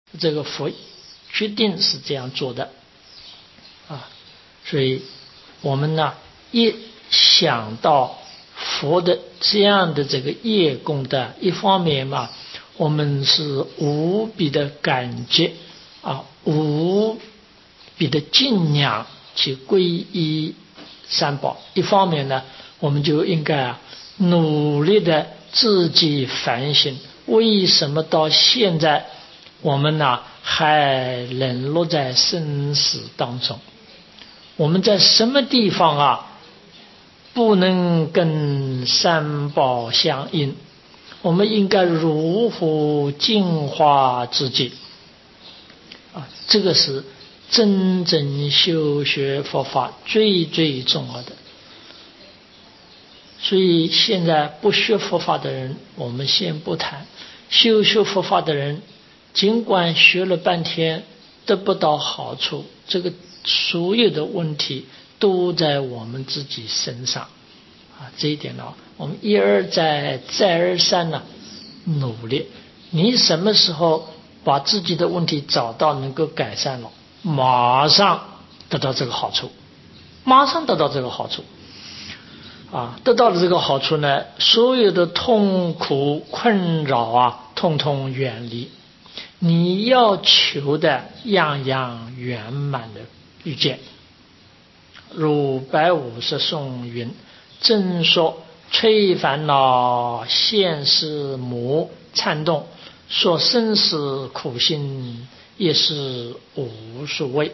这个佛决定是这样做的啊。所以我们呢，一想到佛的这样的这个业功的，一方面嘛，我们是无比的感激啊，无比的敬仰去皈依三宝；一方面呢，我们就应该努力的自己反省，为什么到现在我们呢还沦落在生死当中？我们在什么地方啊不能跟三宝相应？我们应该如何净化自己啊？这个是真正修学佛法最最重要的。所以现在不学佛法的人我们先不谈，修佛法的人尽管学了半天得不到好处，这个所有的问题都在我们自己身上啊！这一点呢，我们一而再再而三呢努力。你什么时候把自己的问题找到能够改善了，马上得到这个好处，马上得到这个好处啊！得到了这个好处呢，所有的痛苦困扰啊，统统远离。你要求的样样圆满的遇见。如白五十颂云：正说摧烦恼现世魔颤动，说生死苦心也是无所谓。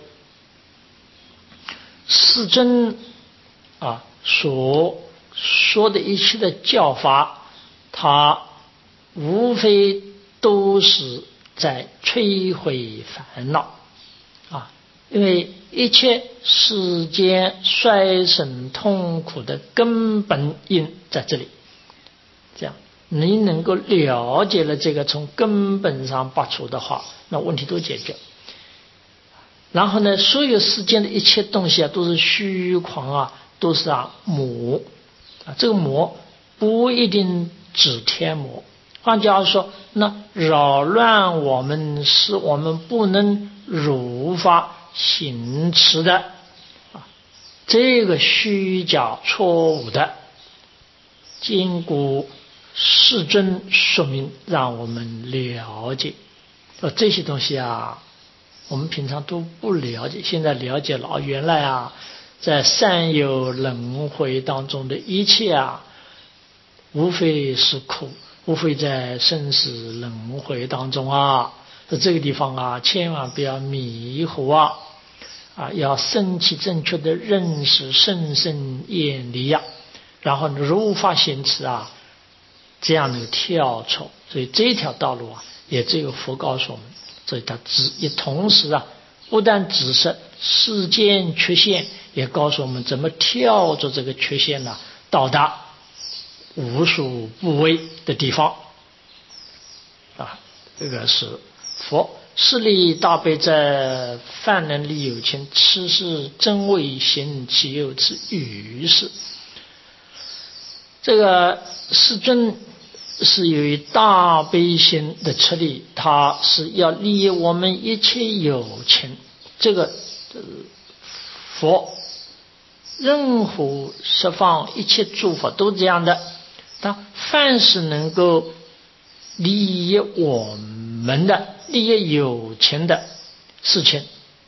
世尊啊所说的一切的教法，它无非都是在摧毁烦恼啊！因为一切世间衰损痛苦的根本因在这里。这样你能够了解了这个，从根本上拔除的话，那问题都解决。然后呢，所有世间的一切东西啊，都是虚狂啊，都是魔啊。这个魔不一定指天魔，换句话说，那扰乱我们，使我们不能如法行持的啊，这个虚假错误的，经过世尊说明，让我们了解。这些东西啊，我们平常都不了解，现在了解了原来啊，在三有轮回当中的一切啊，无非是苦，无非在生死轮回当中啊。在这个地方啊，千万不要迷糊啊！要升起正确的认识，深深远离啊，然后如法行持啊，这样能跳出。所以这条道路啊，也只有佛告诉我们。所以他也同时啊，不但指示世间缺陷，也告诉我们怎么跳出这个缺陷呢，到达无所不为的地方啊。这个是佛势力大悲在，泛能力有情，此事真为行，岂有此愚事。这个世尊是由于大悲心的出力，他是要利益我们一切有情。这个佛任何十方一切诸佛都这样的，他凡是能够利益我们的、利益有情的事情，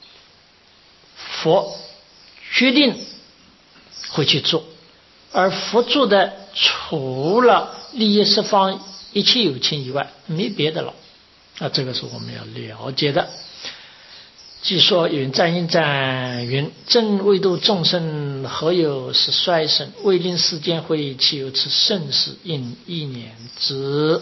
佛决定会去做。而佛做的除了利益十方一切有情以外，没别的了啊！这个是我们要了解的。据说有赞应赞云：正为度众生，何有是衰生？为令世间会，岂有此盛世？应一念之。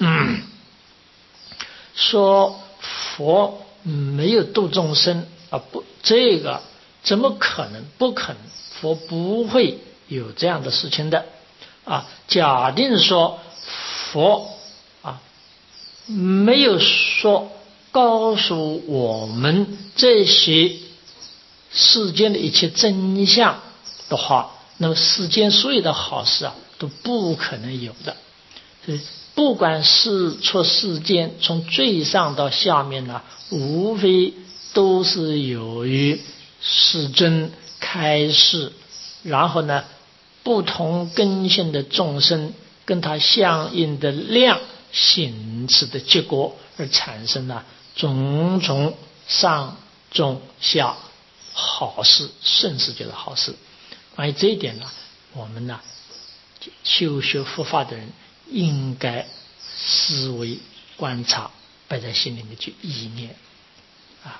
说佛没有度众生啊，不，这个怎么可能？不可能，佛不会有这样的事情的啊！假定说佛啊没有说告诉我们这些世间的一切真相的话，那么世间所有的好事啊都不可能有的。 所以不管是出世间，从最上到下面呢，无非都是由于世尊开示，然后呢，不同根性的众生跟它相应的量形成的结果，而产生了种种上中下好事，顺势就是好事。关于这一点呢，我们呢修学佛法的人应该思维观察，摆在心里面去意念啊。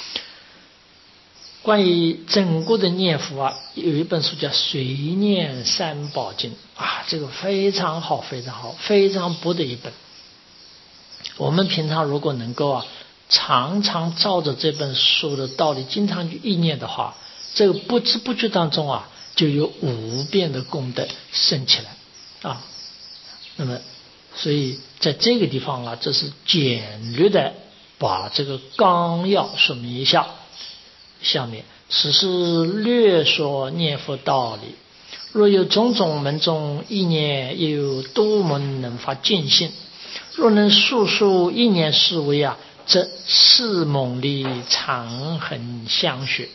关于整个的念佛啊，有一本书叫《随念三宝经》啊，这个非常好，非常好，非常薄的一本。我们平常如果能够常常照着这本书的道理，经常去意念的话，这个不知不觉当中就有无边的功德升起来啊。那么，所以在这个地方这是简略的把这个纲要说明一下。下面此是略说念佛道理，若有种种门中意念，也有多门能发见性。若能速速意念思维则是猛力长恒相续。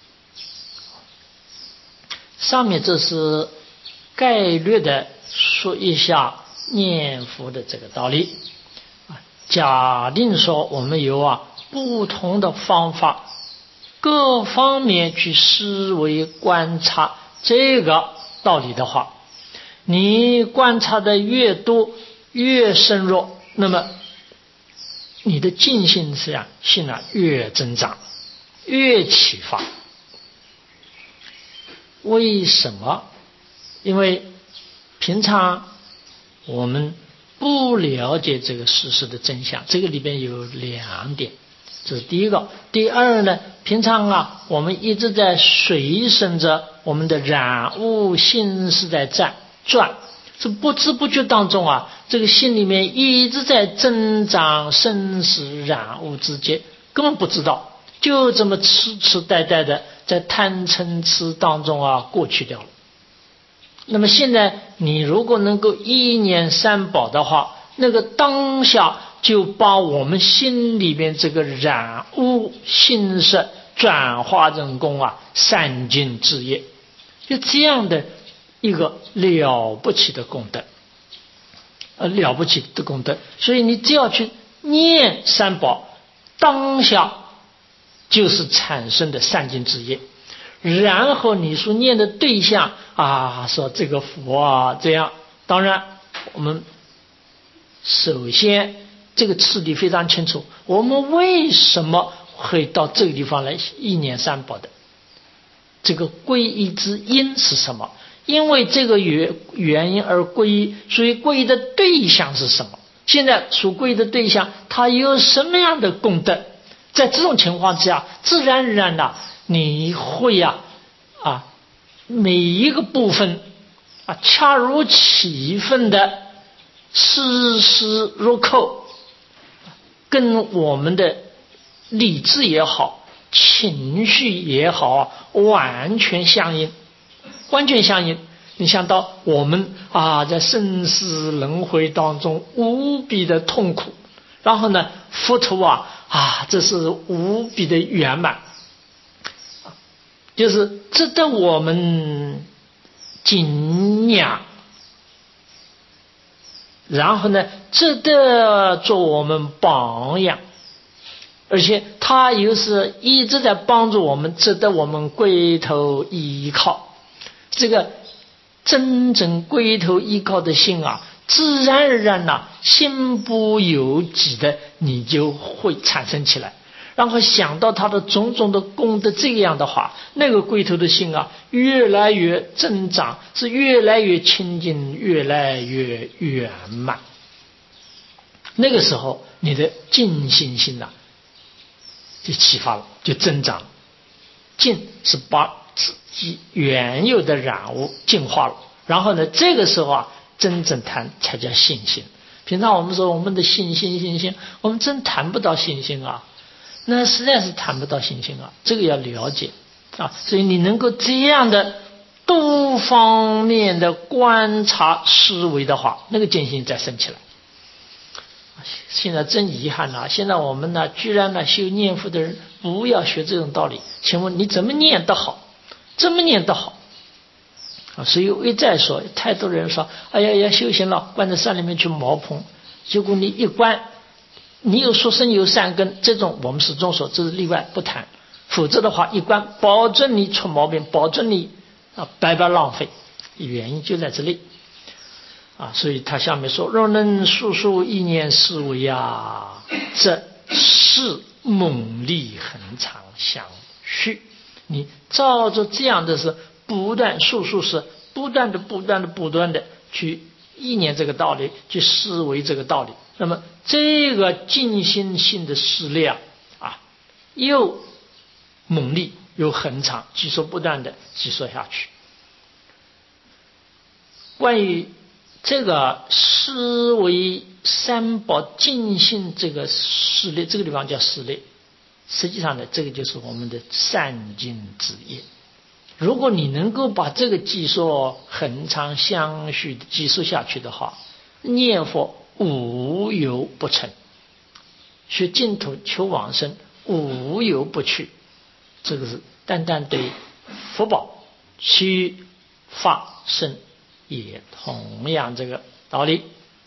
上面这是概略的说一下念佛的这个道理。假定说我们有不同的方法，各方面去思维观察这个道理的话，你观察的越多越深入，那么你的净性越增长，越启发。为什么？因为平常我们不了解这个事实的真相，这个里边有两点，这是第一个。第二呢，平常我们一直在随身着我们的染污心是在转，是不知不觉当中这个心里面一直在增长生死染污之间，根本不知道，就这么痴痴呆呆的在贪嗔痴当中过去掉了。那么现在你如果能够意念三宝的话，那个当下就把我们心里边这个染污心识转化成功善尽之业，就这样的一个了不起的功德，了不起的功德。所以你只要去念三宝，当下就是产生的善尽之业。然后你所念的对象说这个佛这样，当然我们首先这个次第非常清楚，我们为什么会到这个地方来意念三宝的，这个皈依之因是什么？因为这个原因而皈依，所以皈依的对象是什么？现在所皈依的对象它有什么样的功德？在这种情况之下，自然而然你会每一个部分恰如其分的丝丝入扣，跟我们的理智也好，情绪也好完全相应，完全相应。你想到我们在生死轮回当中无比的痛苦，然后呢佛陀这是无比的圆满，就是值得我们敬仰，然后呢值得做我们榜样，而且他又是一直在帮助我们，值得我们归头依靠。这个真正归头依靠的心自然而然心不由己的你就会产生起来，然后想到他的种种的功德，这样的话，那个归头的心越来越增长，是越来越清净，越来越圆满。那个时候你的净心就启发了，就增长了。净是把自己原有的染污净化了，然后呢这个时候真正谈才叫信心。平常我们说我们的信心，我们真谈不到信心那实在是谈不到信心这个要了解所以你能够这样的多方面的观察思维的话，那个见性再升起来。现在真遗憾啊！现在我们呢，居然呢修念佛的人不要学这种道理。请问你怎么念得好？怎么念得好？所以我一再说，太多人说：“哎呀，要修行了，关在山里面去茅棚。”结果你一关，你有xuất生有善根，这种我们始终说这是例外不谈。否则的话，一关保证你出毛病，保证你白白浪费。原因就在这里。所以他下面说：若能速速意念思维则是猛力恒常相续。你照着这样的是不断速速是不断的去意念这个道理，去思维这个道理，那么这个静心性的思量又猛力又恒长，继续不断的继续下去。关于这个思维三宝静心这个事例，这个地方叫事例，实际上呢，这个就是我们的善经之业。如果你能够把这个技术恒常相续的技术下去的话，念佛无有不成，学净土求往生无有不去。这个是单单对福报去发生也同样这个道理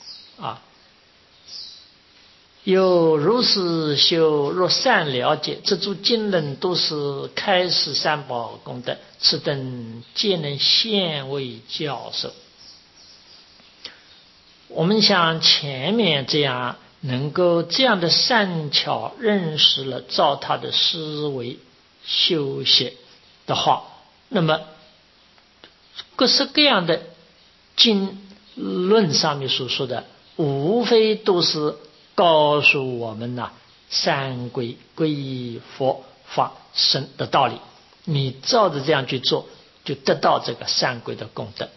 有如是修，若善了解，这诸经论都是开示三宝功德，此等皆能现为教授。我们像前面这样能够这样的善巧认识了，照他的思维修习的话，那么各式各样的经论上面所说的，无非都是告诉我们三归皈依佛法僧的道理。你照着这样去做，就得到这个三归的功德。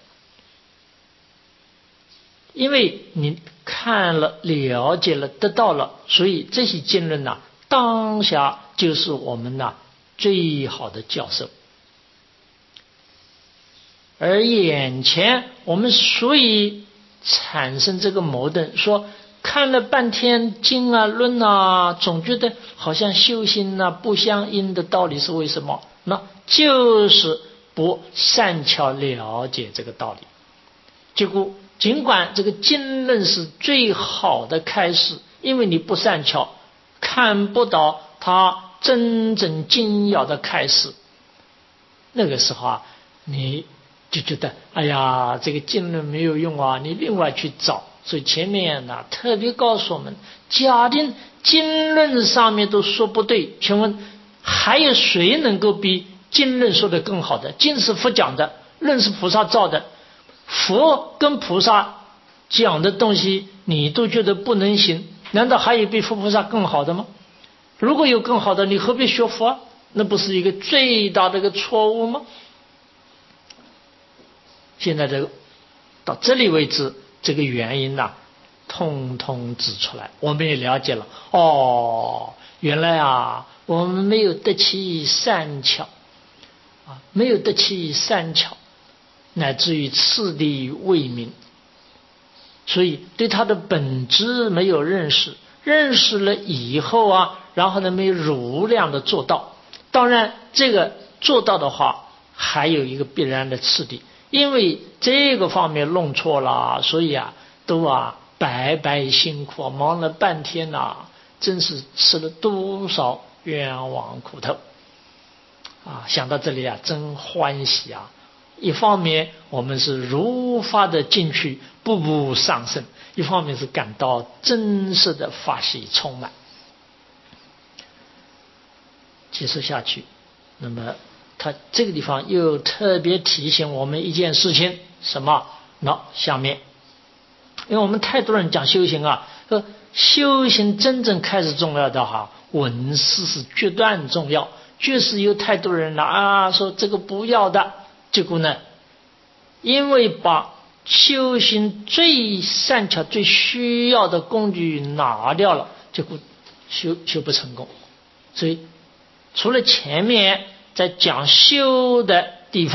因为你看了了解了得到了，所以这些经论当下就是我们最好的教授。而眼前我们所以产生这个矛盾，说看了半天经论总觉得好像修行不相应的道理是为什么？那就是不善巧了解这个道理。结果尽管这个经论是最好的开示，因为你不善巧，看不到它真正精要的开示，那个时候你就觉得哎呀，这个经论没有用你另外去找。所以前面特别告诉我们，假定经论上面都说不对，请问还有谁能够比经论说的更好的？经是佛讲的，论是菩萨造的，佛跟菩萨讲的东西你都觉得不能行，难道还有比佛菩萨更好的吗？如果有更好的，你何必学佛？那不是一个最大的一个错误吗？现在到这里为止，这个原因通通指出来，我们也了解了。原来我们没有得其善巧没有得其善巧，乃至于次第未明，所以对它的本质没有认识，认识了以后然后呢没有如量的做到。当然这个做到的话还有一个必然的次第，因为这个方面弄错了，所以都白白辛苦，忙了半天真是吃了多少冤枉苦头想到这里真欢喜一方面我们是如法的进去，步步上升；一方面是感到真实的法喜充满。继续下去，那么他这个地方又特别提醒我们一件事情，什么？下面，因为我们太多人讲修行说修行真正开始重要的闻思是决断重要，就是有太多人说这个不要的，结果呢，因为把修行最善巧最需要的工具拿掉了，结果修不成功。所以除了前面在讲修的地方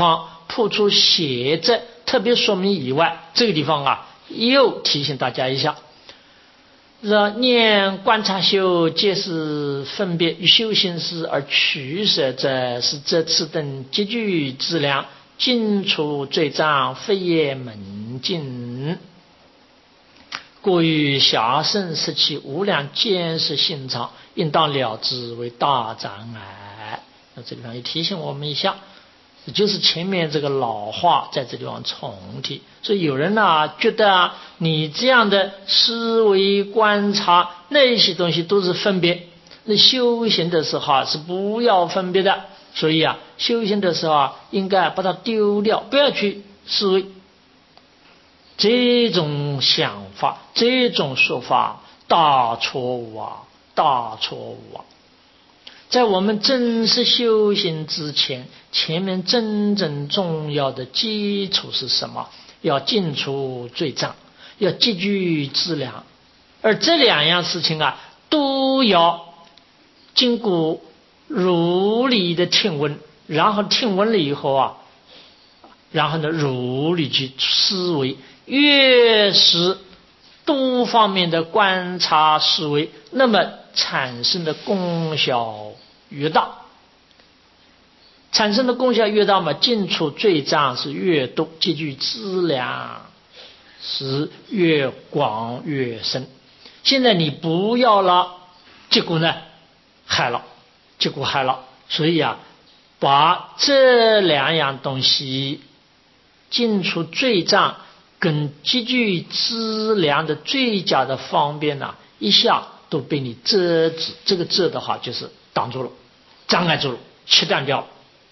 破除邪执，特别说明以外，这个地方啊，又提醒大家一下：若念观察修，皆是分别与修行时而取舍者，是这次等积聚资粮，尽除罪障，非业门径。故于暇圣时期无量见识心肠，应当了之为大障碍。那这地方也提醒我们一下，就是前面这个老话在这地方重提。所以有人觉得你这样的思维观察那些东西都是分别，那修行的时候是不要分别的。所以修行的时候应该把它丢掉，不要去思维。这种想法，这种说法，大错误大错误在我们正式修行之前，前面真正重要的基础是什么？要尽除罪障，要积聚资粮。而这两样事情都要经过如理的听闻，然后听闻了以后然后呢，如理去思维，越是多方面的观察思维，那么产生的功效越大，产生的功效越大嘛，尽除罪障是越多，积聚资粮是越广越深。现在你不要了，结果呢害了，结果害了。所以把这两样东西，尽除罪障跟积聚资粮的最佳的方便一下都被你遮止。这个遮的话就是挡住了，障碍住了，切断掉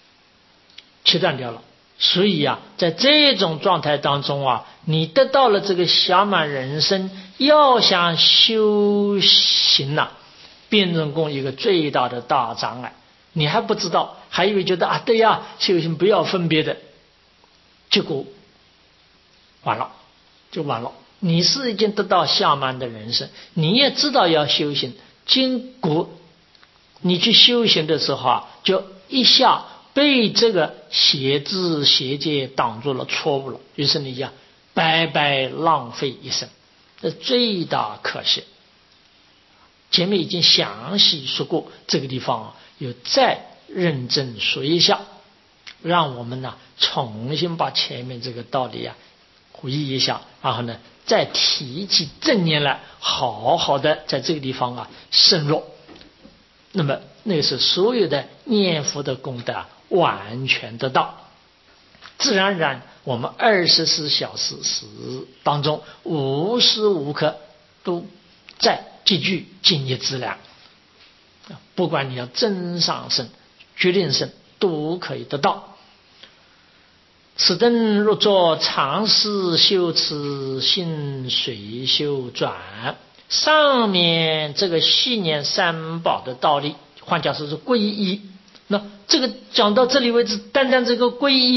了。所以在这种状态当中你得到了这个暇满人生，要想修行辩证功一个最大的大障碍，你还不知道，还以为觉得对修行不要分别的，结果完了。你是已经得到暇满的人生，你也知道要修行，经过你去修行的时候就一下被这个邪知邪见挡住了，错误了，于是你白白浪费一生，这最大可惜。前面已经详细说过，这个地方有再认真说一下，让我们重新把前面这个道理回忆一下，然后呢再提起正念来，好好的在这个地方深入。那么那是所有的念佛的功德完全得到，自然而然我们24小时当中无时无刻都在积聚净业资粮，不管你要真上圣决定圣都可以得到。此等若作常思修持，心随修转。上面这个系念三宝的道理，换句话说是皈依。那这个讲到这里为止，单单这个皈依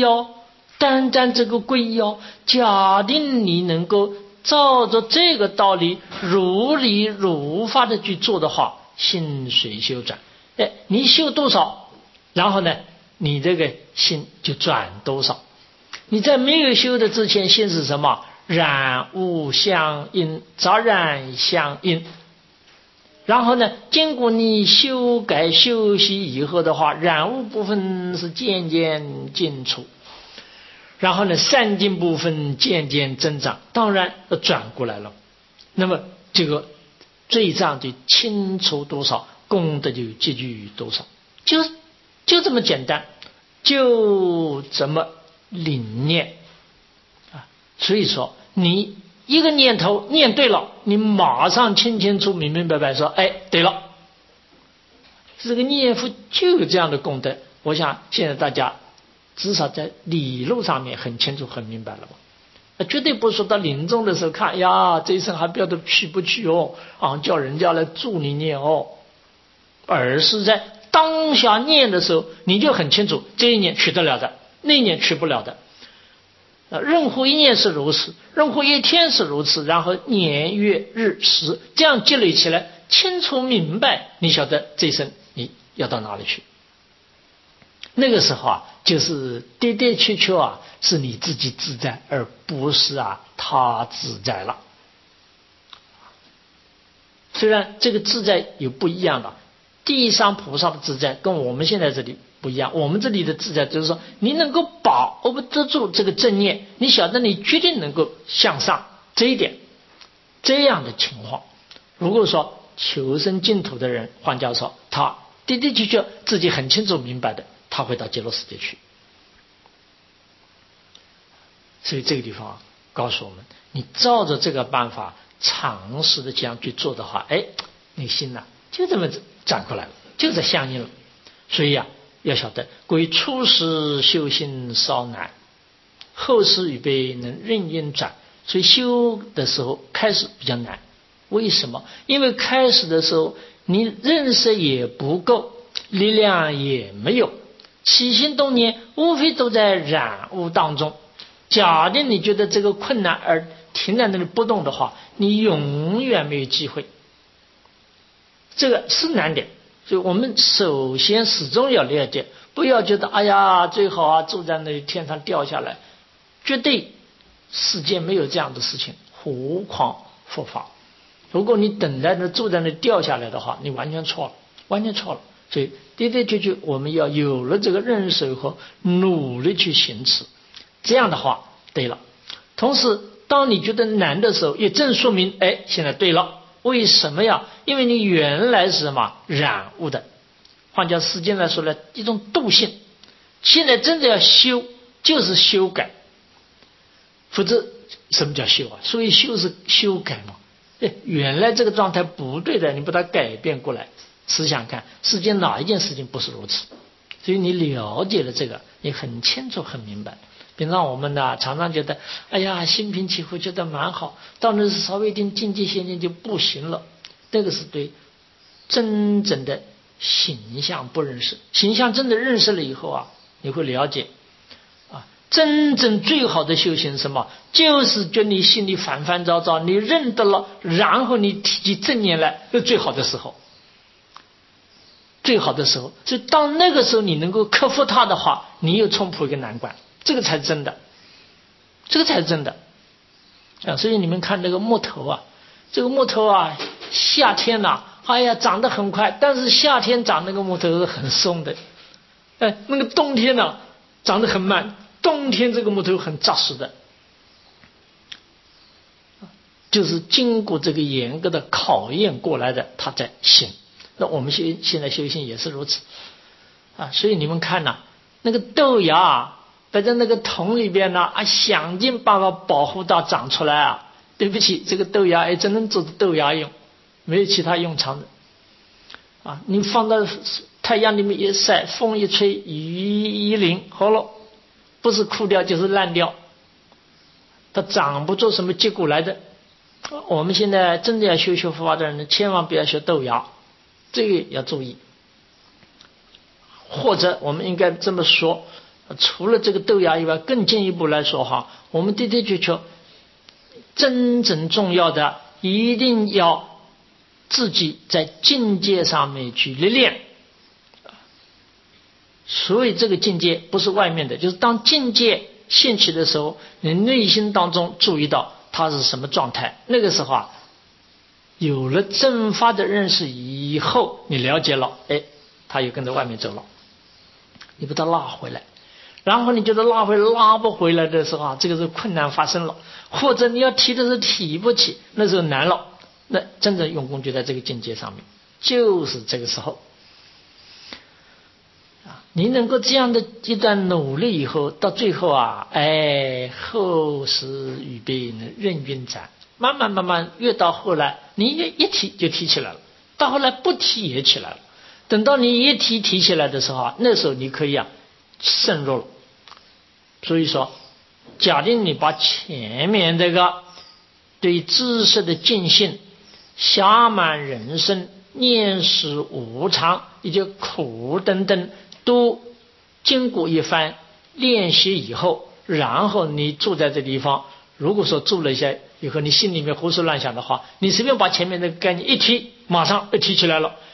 假定你能够照着这个道理如理如法的去做的话，心随修转。你修多少，然后呢你这个心就转多少。你在没有修的之前，心是什么？染污相应，杂染相应。然后呢经过你修改修习以后的话，染污部分是渐渐尽除，然后呢善净部分渐渐增长，当然转过来了。那么这个罪障就清除多少，功德就积聚多少，就这么简单，就这么领念所以说你一个念头念对了，你马上清清楚明明白白说对了。这个念佛就有这样的功德，我想现在大家至少在理路上面很清楚很明白了吧。绝对不是说到临终的时候看这一生还不晓得去不去叫人家来助你念而是在当下念的时候你就很清楚，这一念取得了的，那一念取不了的。任何一念是如此，任何一天是如此，然后年月日时这样积累起来，清楚明白，你晓得这一生你要到哪里去。 那个时候啊，就是的的确确啊，是你自己自在，而不是他自在了。虽然这个自在有不一样的，地上菩萨的自在跟我们现在这里不一样。我们这里的自在就是说，你能够把握得住这个正念，你晓得你决定能够向上，这一点，这样的情况，如果说求生净土的人，换教授，他的的确确自己很清楚明白的，他会到极乐世界去。所以这个地方告诉我们，你照着这个办法尝试的这样去做的话，你心就这么转过来了，就这相应了。所以要晓得，归初时修行稍难，后世预备能任运转。所以修的时候开始比较难，为什么？因为开始的时候你认识也不够，力量也没有，起心动念无非都在染污当中。假定你觉得这个困难而停在那里不动的话，你永远没有机会。这个是难点，所以我们首先始终要了解，不要觉得哎呀最好住在那里天上掉下来，绝对世界没有这样的事情，何况佛法。如果你等待着住在那里掉下来的话，你完全错了，完全错了。所以的的确确我们要有了这个认识以后，努力去行持，这样的话对了。同时当你觉得难的时候，也正说明现在对了。为什么呀？因为你原来是什么染污的，换叫时间来说呢，一种惰性。现在真的要修，就是修改，否则什么叫修啊？所以修是修改嘛。原来这个状态不对的，你把它改变过来，思想看世间哪一件事情不是如此？所以你了解了这个，你很清楚很明白。平常我们常常觉得哎呀心平气和，觉得蛮好，到那是稍微一点境界现象就不行了。这个是对真正的形象不认识，形象真的认识了以后你会了解真正最好的修行是什么？就是觉得你心里烦烦躁躁，你认得了，然后你提起正念来，是最好的时候，最好的时候。所以当那个时候你能够克服它的话，你又冲破一个难关，这个才是真的，这个才是真的所以你们看那个木头这个木头夏天长得很快，但是夏天长那个木头是很松的，那个冬天长得很慢，冬天这个木头很扎实的，就是经过这个严格的考验过来的，它在行。那我们现在修行也是如此所以你们看那个豆芽摆在那个桶里边想尽办法保护它长出来对不起，这个豆芽只能做豆芽用，没有其他用场的你放到太阳里面一晒，风一吹，雨一淋，好了，不是枯掉就是烂掉，它长不出什么结果来的。我们现在真的要修佛法的人，千万不要学豆芽，这个要注意。或者我们应该这么说，除了这个豆芽以外，更进一步来说我们的的确确真正重要的一定要自己在境界上面去历练。所以这个境界不是外面的，就是当境界现起的时候，你内心当中注意到它是什么状态，那个时候有了正法的认识以后，你了解了它又跟着外面走了，你把它拉回来，然后你觉得拉不回来的时候这个是困难发生了，或者你要提的是提不起，那时候难了，那真正用功就在这个境界上面，就是这个时候你能够这样的一段努力以后，到最后后世预备任运转，慢慢越到后来，你一提就提起来了，到后来不提也起来了。等到你一提起来的时候那时候你可以渗入了。所以说，假定你把前面这个对知识的尽信、暇满人生、念死无常以及苦等等都经过一番练习以后，然后你住在这地方，如果说住了一下以后，你心里面胡思乱想的话，你随便把前面那个概念一提，马上提起来了，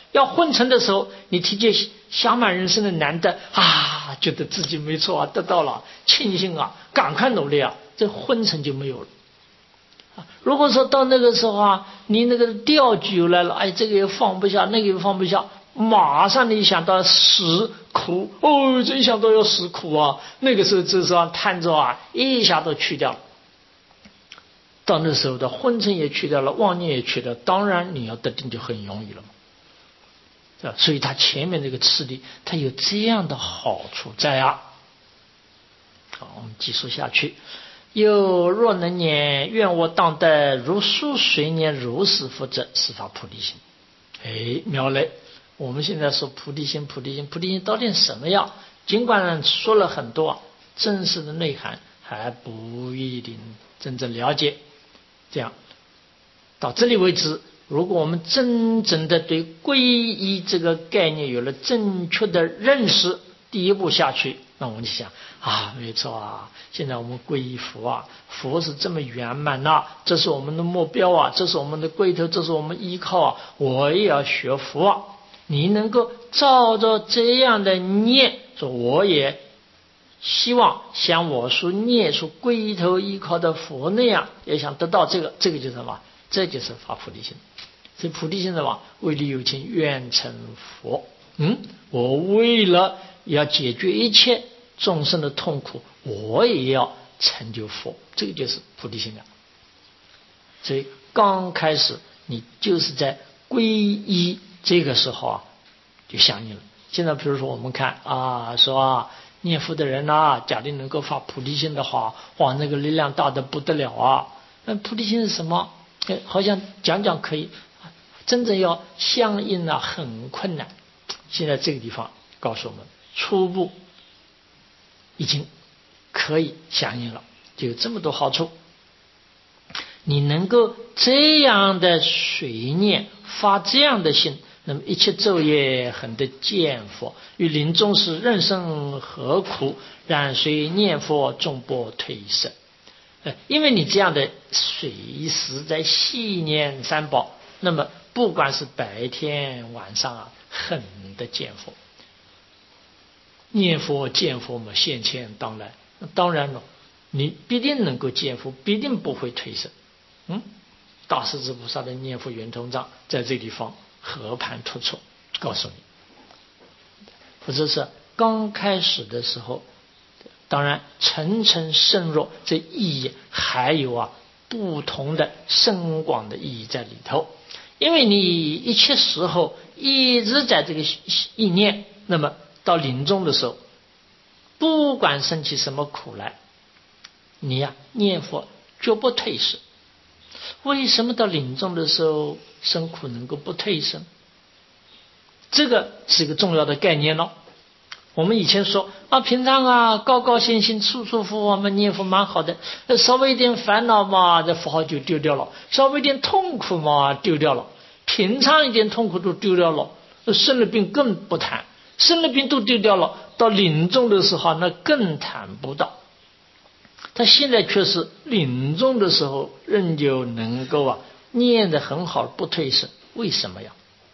要昏沉的时候，你提起享满人生的难得啊，觉得自己没错啊，得到了，庆幸啊，赶快努力啊，这昏沉就没有了。如果说到那个时候啊，你那个调举来了，哎，这个也放不下，那个也放不下，马上你想到死苦，哦，这一想到要死苦啊，那个时候这时候贪着啊，一下都去掉了。到那时候的昏沉也去掉了，妄念也去掉，当然你要得定就很容易了嘛。所以他前面这个次第，他有这样的好处在啊。好，我们继续下去。又若能念，愿我当得如书随念如是福者，是发菩提心。哎，妙嘞！我们现在说菩提心，菩提心，菩提心到底什么样？尽管说了很多，真实的内涵还不一定真正了解。这样到这里为止，如果我们真正的对皈依这个概念有了正确的认识，第一步下去，那我们就想啊，没错啊，现在我们皈依佛啊，佛是这么圆满呐，这是我们的目标啊，这是我们的归头，这是我们依靠啊，我也要学佛啊。你能够照着这样的念，说我也希望像我所念所归头依靠的佛那样，也想得到这个就是什么？这就是发菩提心。所以菩提心的话，为利有情，愿成佛。我为了要解决一切众生的痛苦，我也要成就佛，这个就是菩提心了。所以刚开始你就是在皈依这个时候啊，就相应了。现在比如说我们看啊，说啊，念佛的人啊，假定能够发菩提心的话，哇，那个力量大得不得了啊！那菩提心是什么？好像讲可以，真正要相应啊，很困难。现在这个地方告诉我们，初步已经可以相应了，就有这么多好处。你能够这样的随念，发这样的心，那么一切昼夜恒得见佛，于临终时任生何苦，然随念佛终不退失。因为你这样的随时在细念三宝，那么不管是白天晚上啊，很得见佛。念佛见佛嘛，现前当来，当然了，你必定能够见佛，必定不会退失。大势至菩萨的念佛圆通藏在这地方和盘突出，告诉你。或者是刚开始的时候，当然层层深入，这意义还有啊不同的深广的意义在里头。因为你一切时候一直在这个意念，那么到临终的时候，不管生起什么苦来，你呀念佛绝不退失。为什么到临终的时候生苦能够不退失？这个是一个重要的概念咯。我们以前说啊，平常啊高高兴兴舒舒服服，我们念佛蛮好的，稍微一点烦恼嘛，这佛号就丢掉了；稍微一点痛苦嘛，丢掉了；平常一点痛苦都丢掉了，生了病更不谈，生了病都丢掉了，到临终的时候那更谈不到。他现在却是临终的时候仍旧能够啊念得很好，不退失。为什么呀？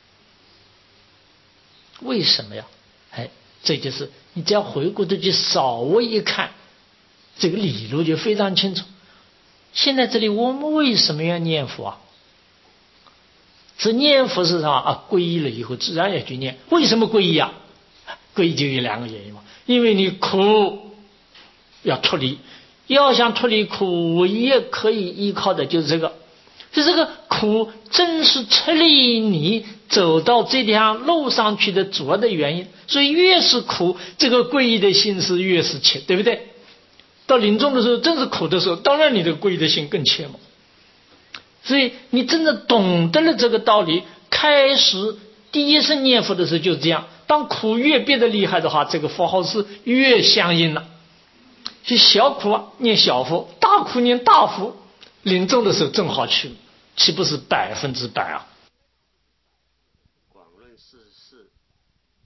为什么呀？这就是你只要回过头去稍微一看，这个理路就非常清楚。现在这里我们为什么要念佛啊？是念佛是什么啊？皈依了以后自然要去念。为什么皈依啊？皈依就有两个原因嘛。因为你苦要脱离，要想脱离苦，唯一可以依靠的就是这个。就这个苦正是脱离你走到这条路上去的主要的原因，所以越是苦，这个皈依的心是越是切，对不对？到临终的时候正是苦的时候，当然你的皈依的心更切嘛。所以你真的懂得了这个道理，开始第一声念佛的时候就这样，当苦越变得厉害的话，这个佛号是越相应了。就小苦啊念小佛，大苦念大佛，临终的时候正好去，岂不是100%啊？